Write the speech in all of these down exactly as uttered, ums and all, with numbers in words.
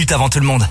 minutes avant tout le monde.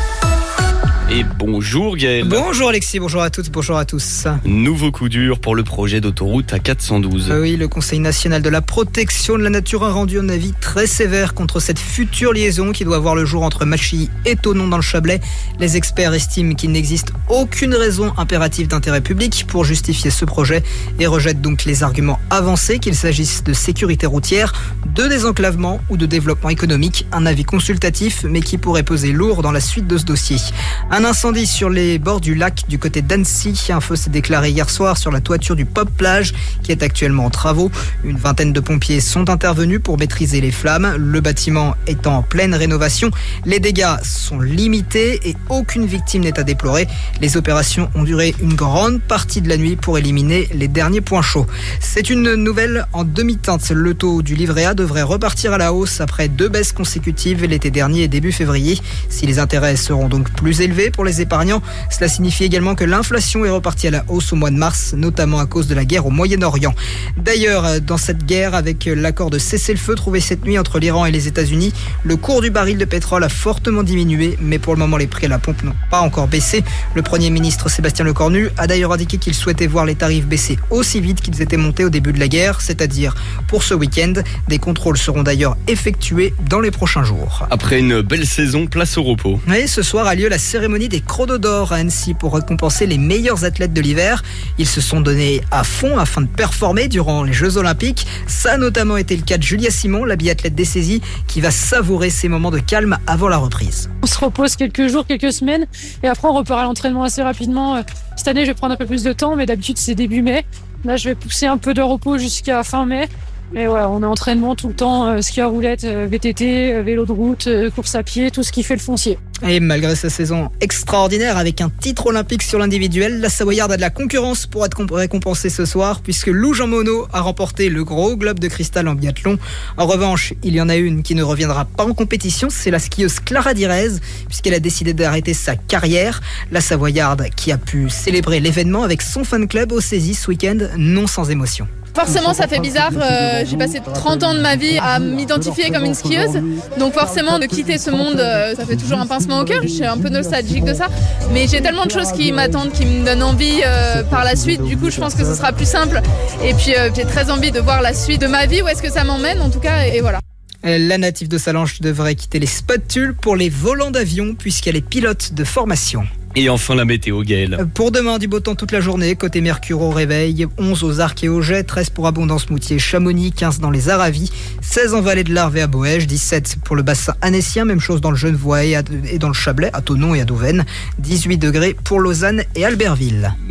Et bonjour Gaël. Bonjour Alexis, bonjour à toutes, bonjour à tous. Nouveau coup dur pour le projet d'autoroute A quatre cent douze. Oui, le Conseil national de la protection de la nature a rendu un avis très sévère contre cette future liaison qui doit voir le jour entre Machilly et Thonon dans le Chablais. Les experts estiment qu'il n'existe aucune raison impérative d'intérêt public pour justifier ce projet et rejettent donc les arguments avancés, qu'il s'agisse de sécurité routière, de désenclavement ou de développement économique. Un avis consultatif mais qui pourrait peser lourd dans la suite de ce dossier. Un incendie sur les bords du lac du côté d'Annecy. Un feu s'est déclaré hier soir sur la toiture du Pop Plage qui est actuellement en travaux. Une vingtaine de pompiers sont intervenus pour maîtriser les flammes. Le bâtiment est en pleine rénovation. Les dégâts sont limités et aucune victime n'est à déplorer. Les opérations ont duré une grande partie de la nuit pour éliminer les derniers points chauds. C'est une nouvelle en demi-teinte. Le taux du livret A devrait repartir à la hausse après deux baisses consécutives l'été dernier et début février. Si les intérêts seront donc plus élevés pour les épargnants, cela signifie également que l'inflation est repartie à la hausse au mois de mars, notamment à cause de la guerre au Moyen-Orient. D'ailleurs, dans cette guerre, avec l'accord de cessez-le-feu trouvé cette nuit entre l'Iran et les États-Unis, le cours du baril de pétrole a fortement diminué, mais pour le moment, les prix à la pompe n'ont pas encore baissé. Le Premier ministre Sébastien Lecornu a d'ailleurs indiqué qu'il souhaitait voir les tarifs baisser aussi vite qu'ils étaient montés au début de la guerre, c'est-à-dire pour ce week-end. Des contrôles seront d'ailleurs effectués dans les prochains jours. Après une belle saison, place au repos. Et ce soir a lieu la cérémonie des Chronos d'Or à Annecy pour récompenser les meilleurs athlètes de l'hiver. Ils se sont donnés à fond afin de performer durant les Jeux Olympiques. Ça a notamment été le cas de Julia Simon, la biathlète dessaisie, qui va savourer ces moments de calme avant la reprise. On se repose quelques jours, quelques semaines et après on repart à l'entraînement assez rapidement. Cette année je vais prendre un peu plus de temps, mais d'habitude c'est début mai. Là je vais pousser un peu de repos jusqu'à fin mai. Et ouais, on est entraînement tout le temps, euh, ski à roulette, euh, V T T, euh, vélo de route, euh, course à pied, tout ce qui fait le foncier. Et malgré sa saison extraordinaire avec un titre olympique sur l'individuel, la Savoyarde a de la concurrence pour être récompensée ce soir puisque Lou Jean Monod a remporté le gros globe de cristal en biathlon. En revanche, il y en a une qui ne reviendra pas en compétition, c'est la skieuse Clara Direz puisqu'elle a décidé d'arrêter sa carrière. La Savoyarde qui a pu célébrer l'événement avec son fan club au Saisy ce week-end, non sans émotion. Forcément ça fait bizarre, euh, j'ai passé trente ans de ma vie à m'identifier comme une skieuse, donc forcément de quitter ce monde, euh, ça fait toujours un pincement au cœur, je suis un peu nostalgique de ça, mais j'ai tellement de choses qui m'attendent, qui me donnent envie euh, par la suite, du coup je pense que ce sera plus simple, et puis euh, j'ai très envie de voir la suite de ma vie, où est-ce que ça m'emmène en tout cas, et, et voilà. La native de Salanches devrait quitter les spatules pour les volants d'avion puisqu'elle est pilote de formation. Et enfin la météo, Gaël. Pour demain, du beau temps toute la journée. Côté Mercure au réveil, onze aux Arcs et au Jet, treize pour Abondance-Moutier, Chamonix, quinze dans les Aravis, seize en Vallée de l'Arve et à Boège, dix-sept pour le bassin annécien, même chose dans le Genevois et dans le Chablais, à Thonon et à Douvaine, dix-huit degrés pour Lausanne et Albertville.